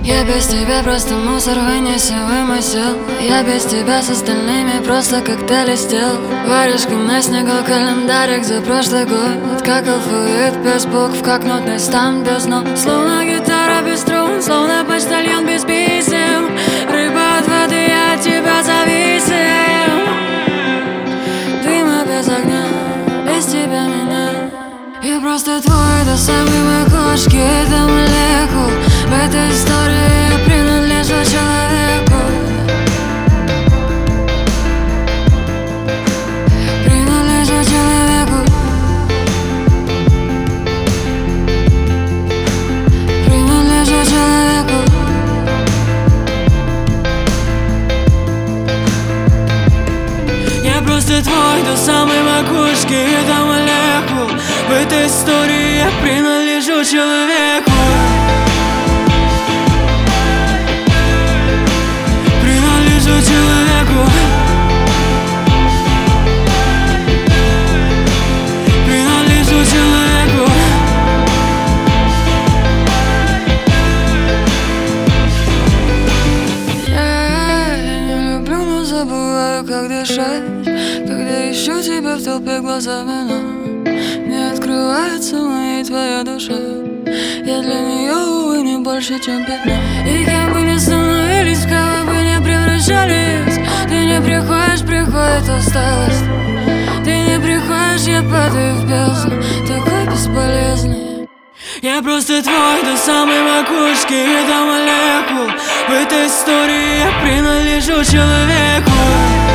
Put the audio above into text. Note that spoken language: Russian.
Я без тебя просто мусор, вынеси вымысел. Я без тебя с остальными просто как ты листел. Варежка на снегу, календарик за прошлый год. Как алфавит без букв, как нотный стан без нот. Словно гитара без струн, словно почтальон без писем. Рыба от воды, я от тебя зависим. Дыма без огня, без тебя меня. Я просто твой до самой макушки, это молекул. В этой истории я принадлежу человеку. Принадлежу человеку. Принадлежу человеку. Я просто твой до самой макушки, это молекул. В этой истории я принадлежу человеку. Принадлежу человеку. Принадлежу человеку. Я не люблю, но забываю, как дышать. Когда ищу тебя в толпе глазами, но не открывается моя и твоя душа. Я для нее, увы, не больше, чем пятно. И кем бы ни становились, в кого бы не превращались, ты не приходишь, приходит усталость. Ты не приходишь, я падаю в бездну, такой бесполезный. Я просто твой до самой макушки, это молекул. В этой истории я принадлежу человеку.